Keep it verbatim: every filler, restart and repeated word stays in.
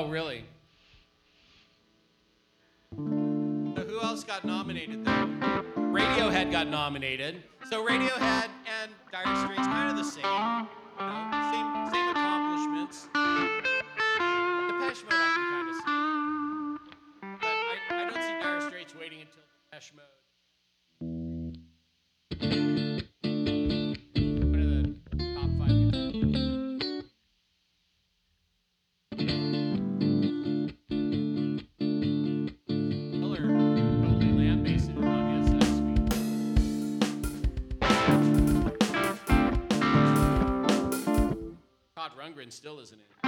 Oh, really? So who else got nominated, though? Radiohead got nominated. So Radiohead and Dire Straits kind of the same. You know, same, same accomplishments. Depeche Mode I can kind of see. But I, I don't see Dire Straits waiting until Depeche Mode. One of the top five guitars. Miller totally land-based it on his uh, suite. Todd Rundgren still isn't in it.